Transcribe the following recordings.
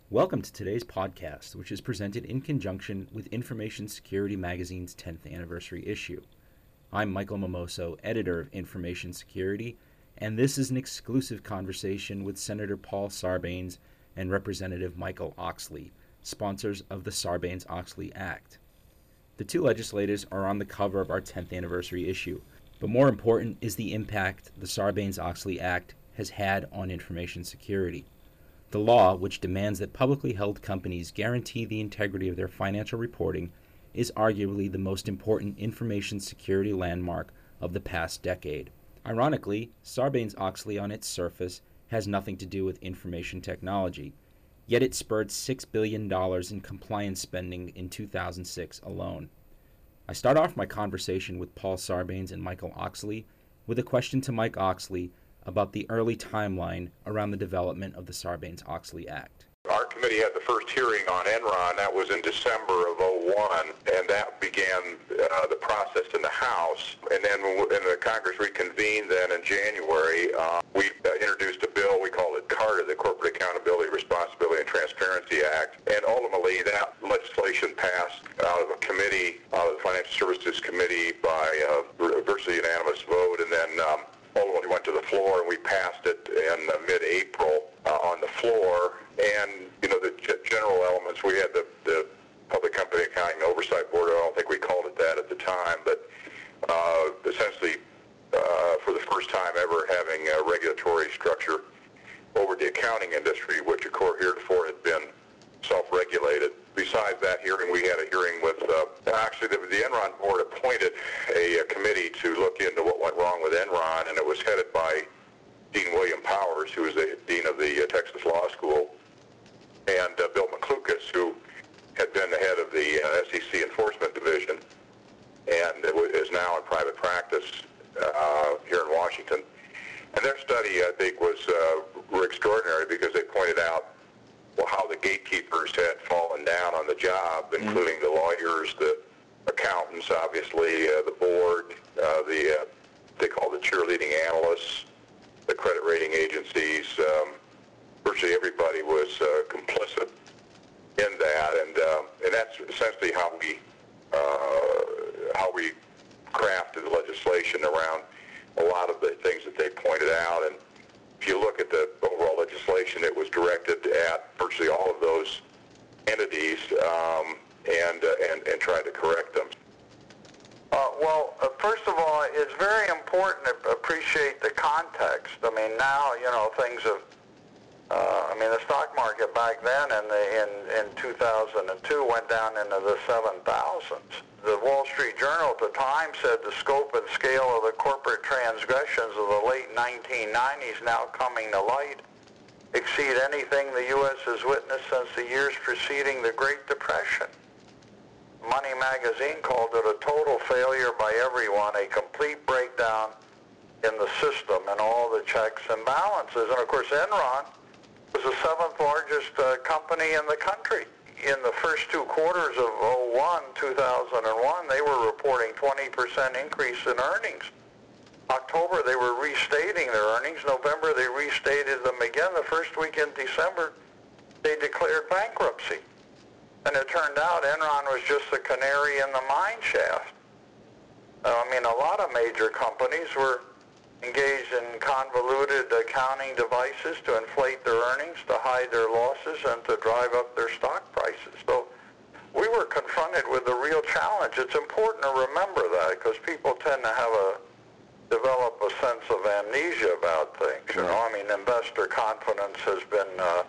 Welcome to today's podcast, which is presented in conjunction with Information Security Magazine's 10th anniversary issue. I'm Michael Mimoso, editor of Information Security, and this is an exclusive conversation with Senator Paul Sarbanes and Representative Michael Oxley, sponsors of the Sarbanes-Oxley Act. The two legislators are on the cover of our 10th anniversary issue, but more important is the impact the Sarbanes-Oxley Act has had on information security. The law, which demands that publicly held companies guarantee the integrity of their financial reporting, is arguably the most important information security landmark of the past decade. Ironically, Sarbanes-Oxley on its surface has nothing to do with information technology, yet it spurred $6 billion in compliance spending in 2006 alone. I start off my conversation with Paul Sarbanes and Michael Oxley with a question to Mike Oxley about the early timeline around the development of the Sarbanes-Oxley Act. Our committee had the first hearing on Enron. That was in December of '01, and that began the process in the House. And then when the Congress reconvened then in January, we introduced a bill. We called it CARTA, the Corporate Accountability, Responsibility, and Transparency Act. And ultimately, that legislation passed out of a committee, out of the Financial Services Committee, by virtually unanimous vote, and then ultimately went to the floor, and we passed it in mid-April on the floor. And, the general elements, we had the Public Company Accounting Oversight Board. I don't think we called it that at the time, but essentially, for the first time ever, having a regulatory structure over the accounting industry, which, of course, heretofore had been self-regulated. Besides that hearing, we had a hearing with, actually, the Enron board appointed a committee to look into what went wrong with Enron, and it was headed by Dean William Powers, who was the dean of the Texas Law School, and Bill McLucas, who had been the head of the SEC Enforcement Division, and is now in private practice here in Washington. And their study, I think, were extraordinary because they pointed out how the gatekeepers had fallen down on the job, including the lawyers, the accountants, obviously, the board, they call the cheerleading analysts, the credit rating agencies. Virtually everybody was complicit in that, and that's essentially how we crafted the legislation around a lot of the things that they pointed out. And if you look at the overall legislation, it was directed at virtually all of those entities and tried to correct them. First of all, it's very important to appreciate the context. I mean, now, things have, the stock market back then in 2002 went down into the 7,000s. The Wall Street Journal at the time said the scope and scale of the corporate transgressions of the late 1990s now coming to light exceed anything the U.S. has witnessed since the years preceding the Great Depression. Money magazine called it a total failure by everyone, a complete breakdown in the system and all the checks and balances. And of course, Enron was the seventh largest company in the country. In the first two quarters of 2001, they were reporting 20% increase in earnings. October, they were restating their earnings. November, they restated them again. The first week in December, they declared bankruptcy. And it turned out Enron was just the canary in the mine shaft. A lot of major companies were engaged in convoluted accounting devices to inflate their earnings, to hide their losses, and to drive up their stock prices. So we were confronted with a real challenge. It's important to remember that because people tend to develop a sense of amnesia about things. Investor confidence has been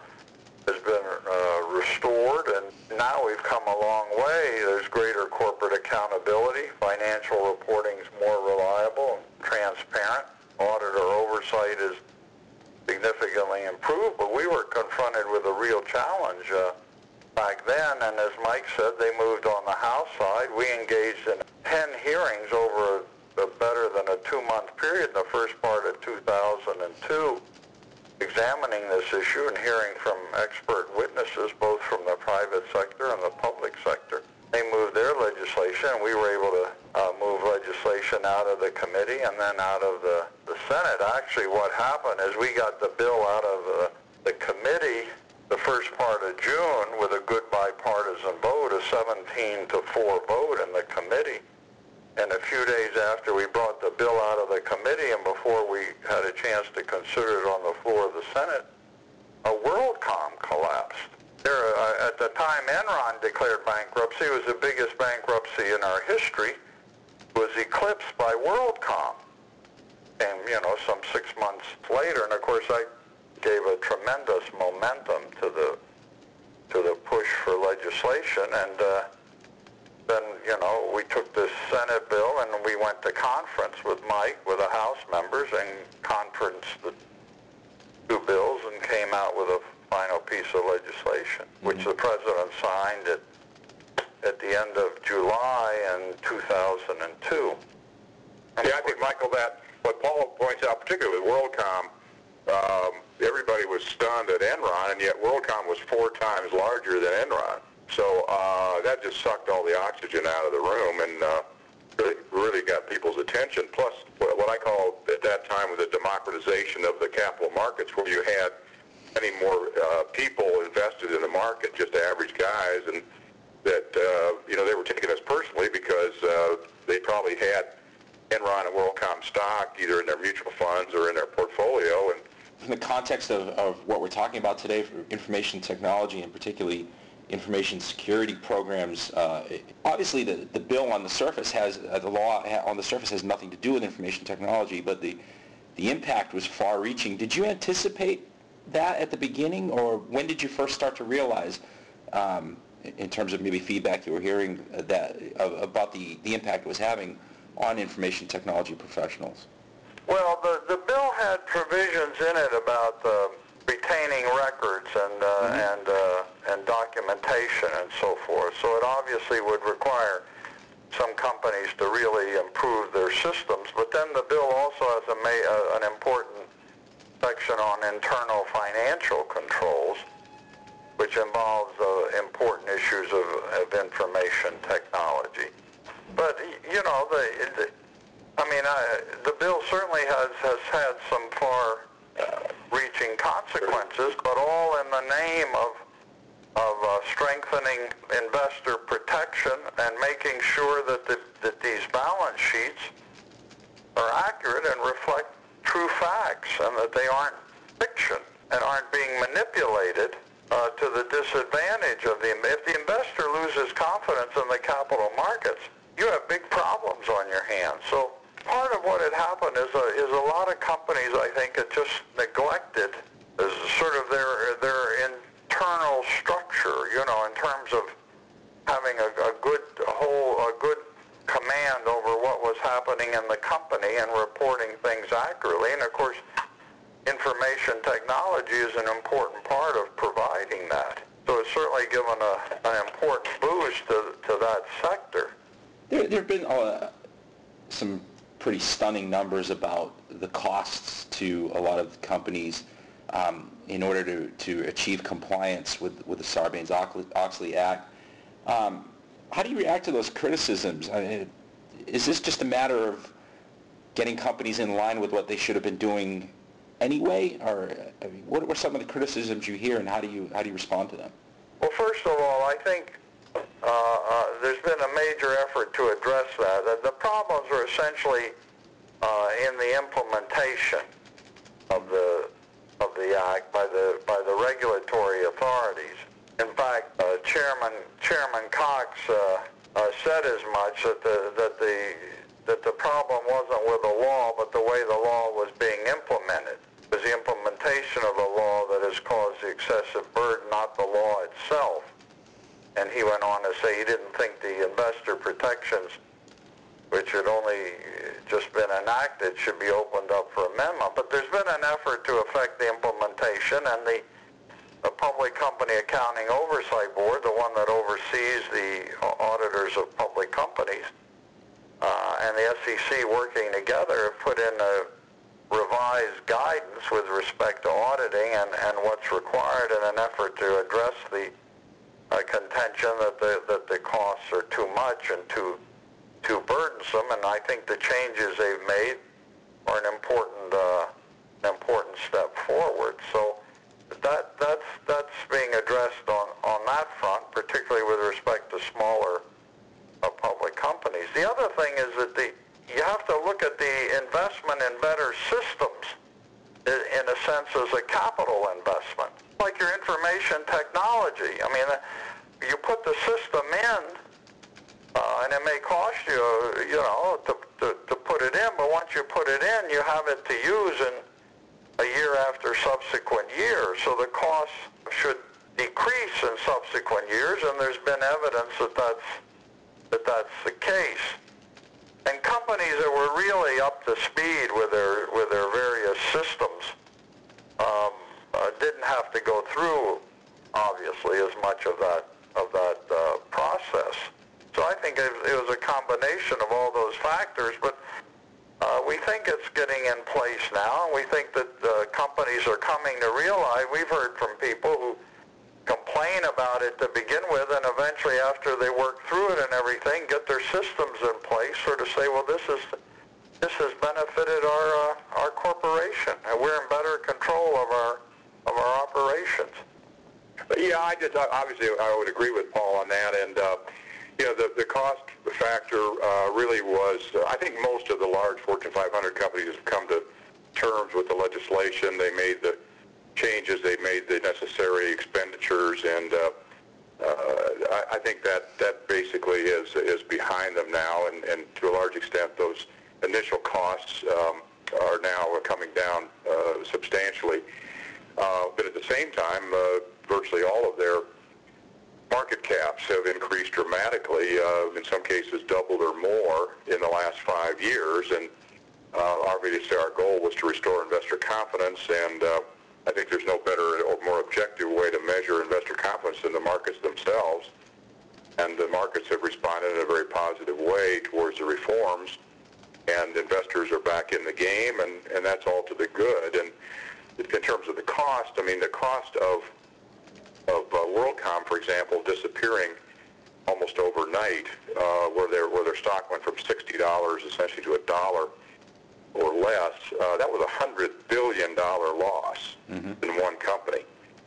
restored, and now we've come a long way. There's greater corporate accountability. Financial reporting is more reliable and transparent. Auditor oversight is significantly improved, but we were confronted with a real challenge back then, and as Mike said, they moved on the House side. We engaged in 10 hearings over better than a 2-month period in the first part of 2002, examining this issue and hearing from expert witnesses, both from the private sector and the public sector. They moved their legislation, and we were able to move legislation out of the committee and then out of the Senate. Actually, what happened is we got the bill out of the committee the first part of June, 4 vote in the committee. And a few days after we brought the bill out of the committee and before we had a chance to consider it on the floor of the Senate, WorldCom collapsed. At the time Enron declared bankruptcy, it was the biggest bankruptcy in our history, was eclipsed by WorldCom. And, some 6 months later, and of course I gave a tremendous momentum to the push for legislation, and then, we took this Senate bill and we went to conference with Mike, with the House members, and conferenced the 2 bills and came out with a final piece of legislation, which the President signed at the end of July in 2002. Yeah, I think, Michael, that what Paul points out, particularly with WorldCom, everybody was stunned at Enron, and yet WorldCom was 4 times larger than Enron. So that just sucked all the oxygen out of the room and really got people's attention. Plus, what I call at that time was the democratization of the capital markets, where you had many more people invested in the market, just average guys, and that they were taking us personally because they probably had Enron and WorldCom stock either in their mutual funds or in their portfolio. And in the context of what we're talking about today for information technology and particularly information security programs, obviously the bill on the surface has, the law on the surface has nothing to do with information technology, but the impact was far-reaching. Did you anticipate that at the beginning, or when did you first start to realize, in terms of maybe feedback you were hearing, about the impact it was having on information technology professionals? Well, the bill had provisions in it about retaining records and documentation and so forth. So it obviously would require some companies to really improve their systems. But then the bill also has an important section on internal financial controls, which involves important issues of information technology. But the bill certainly has had some far-reaching consequences, but all in the name of strengthening investor protection and making sure that these balance sheets are accurate and reflect true facts, and that they aren't fiction and aren't being manipulated to the disadvantage of if the investor loses confidence in the capital markets, you have big problems on your hands. So part of what had happened is a lot of companies, I think, had just neglected as sort of their internal structure, in terms of having a good command over what was happening in the company and reporting things accurately. And of course, information technology is an important part of providing that. So it's certainly given an important boost to that sector. There have been some pretty stunning numbers about the costs to a lot of companies in order to achieve compliance with the Sarbanes-Oxley Act. How do you react to those criticisms? Is this just a matter of getting companies in line with what they should have been doing anyway, or what were some of the criticisms you hear, and how do you respond to them? Well, first of all, I think there's been a major effort to address that. The problems are essentially in the implementation of the act by the regulatory authorities. In fact, Chairman Cox said as much that the problem wasn't with the law, but the way the law was being implemented. It was the implementation of the law that has caused the excessive burden, not the law itself. And he went on to say he didn't think the investor protections, which had only just been enacted, should be opened up for amendment. But there's been an effort to affect the implementation, and the Public Company Accounting Oversight Board, the one that oversees the auditors of public companies, and the SEC working together have put in a revised guidance with respect to auditing and what's required in an effort to address the contention that the costs are too much and too burdensome. And I think the changes they've made are an important step forward. So that's being addressed on that front, particularly with respect to smaller companies. The other thing is that you have to look at the investment in better systems in a sense as a capital investment, like your information technology. I mean, you put the system in, and it may cost you, to put it in, but once you put it in, you have it to use in a year after subsequent years. So the cost should decrease in subsequent years, and there's been evidence that that's the case. And companies that were really up to speed with their various systems didn't have to go through, obviously, as much of that process. So I think it was a combination of all those factors, but we think it's getting in place now, and we think that companies are coming to realize. We've heard from people who complain about it to begin with, and eventually after they work through it and everything, get their systems in place, sort of say, well, this has benefited our corporation, and we're in better control of our operations. Yeah, obviously I would agree with Paul on that, and the cost factor really was. I think most of the large Fortune 500 companies have come to terms with the legislation. They made the changes, they made the necessary expenditures, and I think that basically is behind them now, and to a large extent those initial costs are now coming down substantially. But at the same time, virtually all of their market caps have increased dramatically, in some cases doubled or more in the last 5 years, and obviously our goal was to restore investor confidence, and I think there's no better or more objective way to measure investor confidence than the markets themselves, and the markets have responded in a very positive way towards the reforms, and investors are back in the game, and that's all to the good. And in terms of the cost, I mean, the cost of WorldCom, for example, disappearing almost overnight, where their stock went from $60 essentially to $1 or less, that was a $100 billion loss in one company.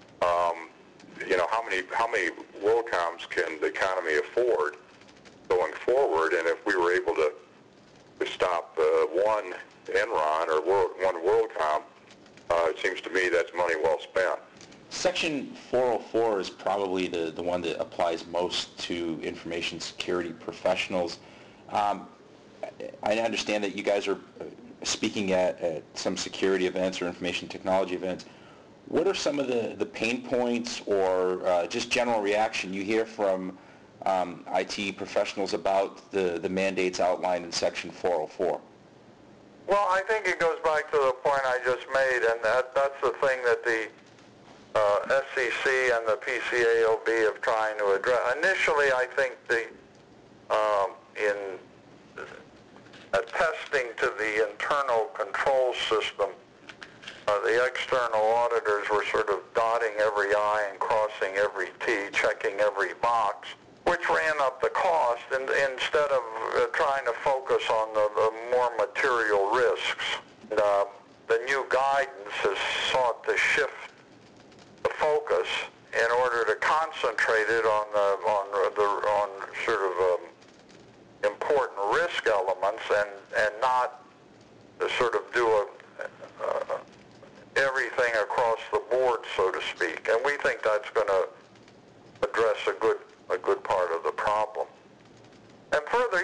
How many WorldComs can the economy afford going forward? And if we were able to stop one Enron or one WorldCom, it seems to me that's money well spent. Section 404 is probably the one that applies most to information security professionals. I understand that you guys are speaking at some security events or information technology events. What are some of the pain points or just general reaction you hear from IT professionals about the mandates outlined in Section 404? Well, I think it goes back to the point I just made, and that's the thing that the SEC and the PCAOB have trying to address. Initially, I think in attesting to the internal control system, the external auditors were sort of dotting every I and crossing every T, checking every box, which ran up the cost, and instead of trying to focus on the more material risks. The new guidance has sought to shift the focus in order to concentrate it on sort of important risk elements, and not to sort of do everything across the board, so to speak. And we think that's going to address a good part of the problem. And further,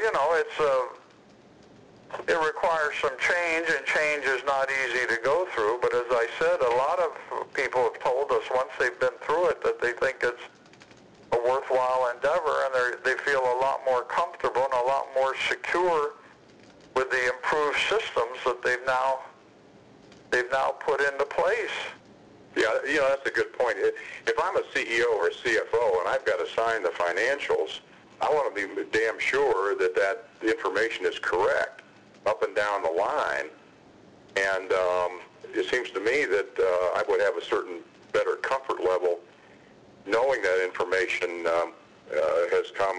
it requires some change, and change is not easy to go through. But as I said, a lot of people have told us once they've been through it that they think it's a worthwhile endeavor, and they feel a lot more comfortable and a lot more secure with the improved systems that they've now put into place. Yeah, that's a good point. If I'm a CEO or a CFO and I've got to sign the financials, I want to be damn sure that the information is correct up and down the line. And it seems to me that I would have a certain better comfort level knowing that information has come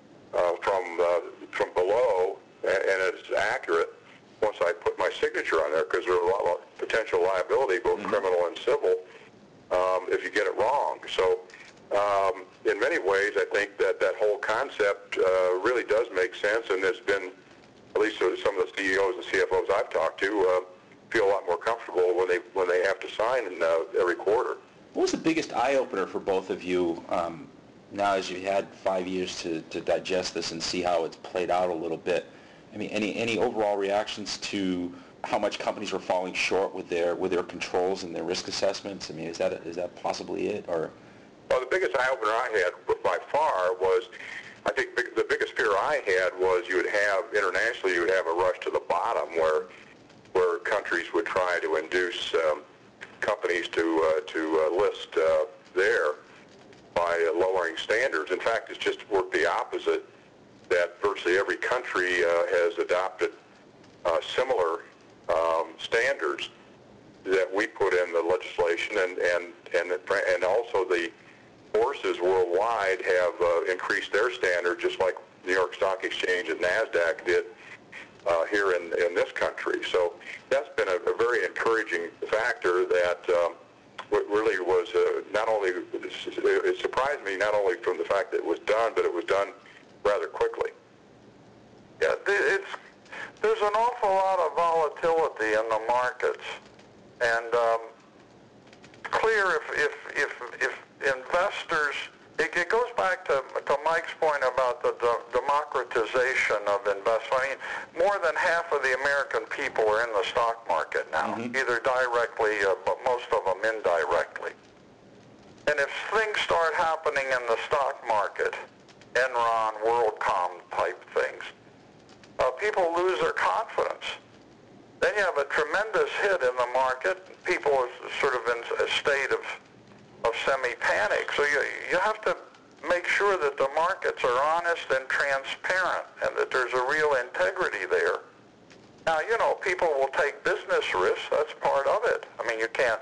from below and it's accurate once I put my signature on there, because there's a lot of potential liability, both criminal and civil, if you get it wrong. So, in many ways, I think that that whole concept really does make sense, and there's been, at least some of the CEOs and CFOs I've talked to, feel a lot more comfortable when they have to sign every quarter. What was the biggest eye-opener for both of you now as you've had 5 years to digest this and see how it's played out a little bit? I mean, any overall reactions to how much companies were falling short with their controls and their risk assessments? I mean, is that possibly it, or? Well, the biggest eye-opener I had by far was, I think the biggest fear I had was internationally you would have a rush to the bottom where countries would try to induce companies to list there by lowering standards. In fact, it's just worked the opposite, that virtually every country has adopted similar standards that we put in the legislation, and also the bourses worldwide have increased their standard, just like New York Stock Exchange and NASDAQ did here in this country. So that's been a very encouraging factor that really was not only, it surprised me not only from the fact that it was done, but it was done rather quickly. Yeah, there's an awful lot of volatility in the markets, and clear if investors, it goes back to Mike's point about the democratization of investment. I mean, more than half of the American people are in the stock market now, either directly, but most of them indirectly. And if things start happening in the stock market, Enron, WorldCom type things, people lose their confidence. Then you have a tremendous hit in the market. People are sort of in a state of semi-panic. So you have to make sure that the markets are honest and transparent and that there's a real integrity there. Now, people will take business risks. That's part of it. I mean, you can't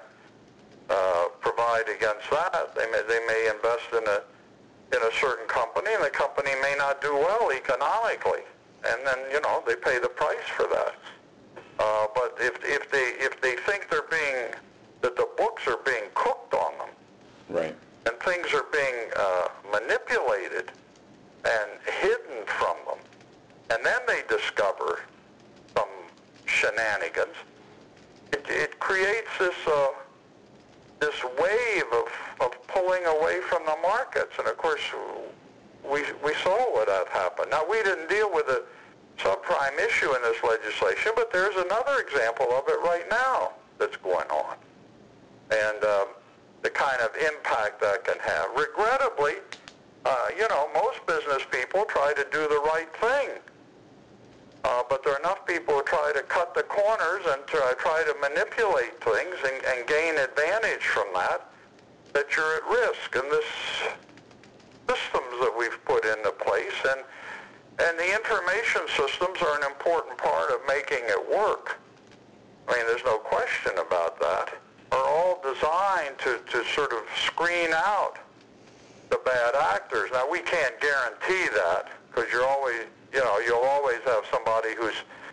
provide against that. They may invest in a certain company, and the company may not do well economically. And then, they pay the price for that. But if they think that the books are being cooked on them, right, and things are being manipulated and hidden from them, and then they discover some shenanigans, it creates this wave of pulling away from the markets. And of course, we saw what that happened. Now, we didn't deal with the subprime issue in this legislation, but there's another example of it right now that's going on, and the kind of impact that can have. Regrettably, most business people try to do the right thing, but there are enough people who try to cut the corners and try to manipulate things and gain advantage from that you're at risk. And this systems that we've put into place, and the information systems are an important part of making it work. I mean, there's no question about that. Are all designed to sort of screen out the bad actors. Now, we can't guarantee that, because you'll always have somebody who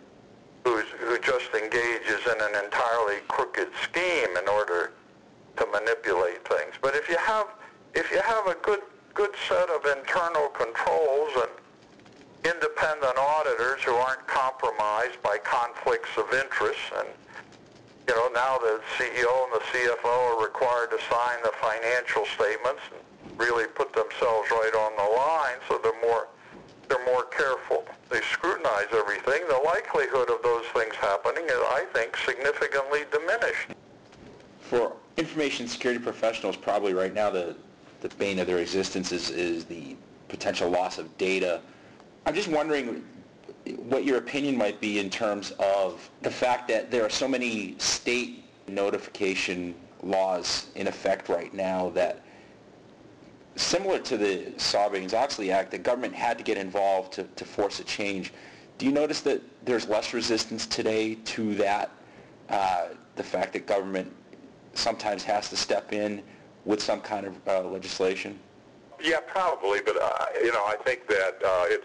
just engages in an entirely crooked scheme in order to manipulate things. But if you have a good set of internal controls and independent auditors who aren't compromised by conflicts of interest, and now the CEO and the CFO are required to sign the financial statements and really put themselves right on the line, so they're more careful. They scrutinize everything. The likelihood of those things happening is, I think, significantly diminished. For information security professionals, probably right now the bane of their existence is the potential loss of data. I'm just wondering what your opinion might be in terms of the fact that there are so many state notification laws in effect right now that, similar to the Sarbanes-Oxley Act, the government had to get involved to force a change. Do you notice that there's less resistance today to that, the fact that government sometimes has to step in with some kind of legislation? Yeah, probably, but I think that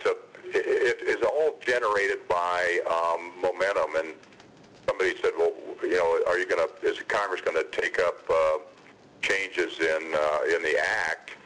it is all generated by momentum. And somebody said, well, is Congress going to take up changes in the act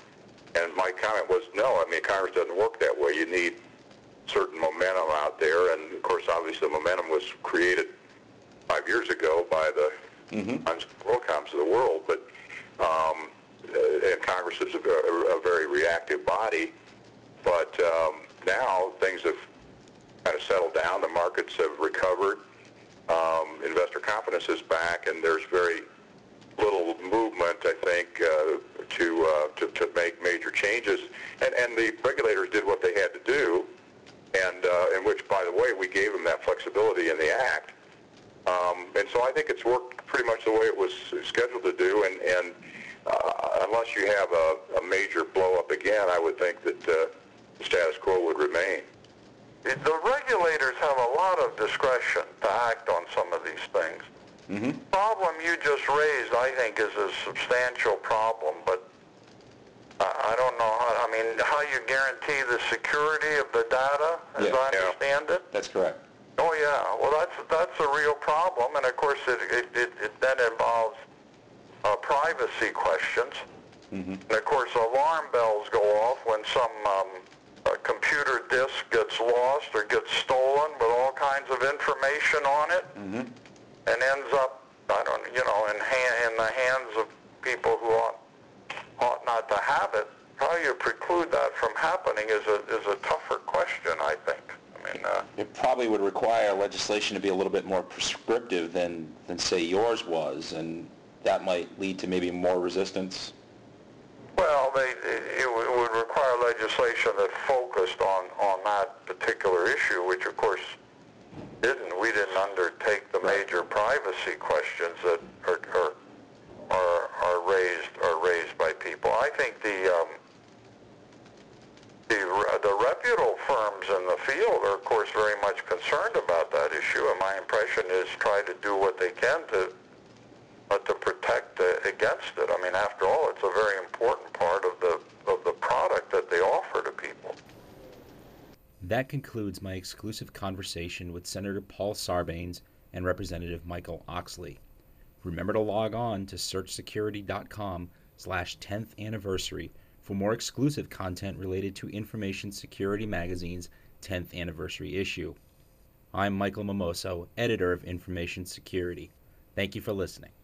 And my comment was, no, I mean, Congress doesn't work that way. You need certain momentum out there, and of course, obviously, the momentum was created 5 years ago by the WorldComs of the world, but and Congress is a very reactive body. But now things have kind of settled down. The markets have recovered. Investor confidence is back, and there's very little movement, I think, to make major changes. And the regulators did what they had to do, and in which, by the way, we gave them that flexibility in the Act. And so I think it's worked pretty much the way it was scheduled to do, and unless you have a major blow-up again, I would think that the status quo would remain. The regulators have a lot of discretion to act on some of these things. The problem you just raised, I think, is a substantial problem, but I don't know how you guarantee the security of the data, as I understand it. That's correct. Oh yeah, well that's a real problem, and of course it then involves privacy questions. And of course alarm bells go off when some computer disk gets lost or gets stolen with all kinds of information on it, and ends up, in the hands of people who ought not to have it. How you preclude that from happening is a tougher question, I think. It probably would require legislation to be a little bit more prescriptive than say, yours was, and that might lead to maybe more resistance. Well, it would require legislation that focused on that particular issue, which of course didn't. We didn't undertake the major privacy questions that are raised by people. I think the reputable firms in the field are, of course, very much concerned about that issue, and my impression is try to do what they can to protect against it. I mean, after all, it's a very important part of the product that they offer to people. That concludes my exclusive conversation with Senator Paul Sarbanes and Representative Michael Oxley. Remember to log on to searchsecurity.com/10th anniversary for more exclusive content related to Information Security Magazine's 10th anniversary issue. I'm Michael Momoso, editor of Information Security. Thank you for listening.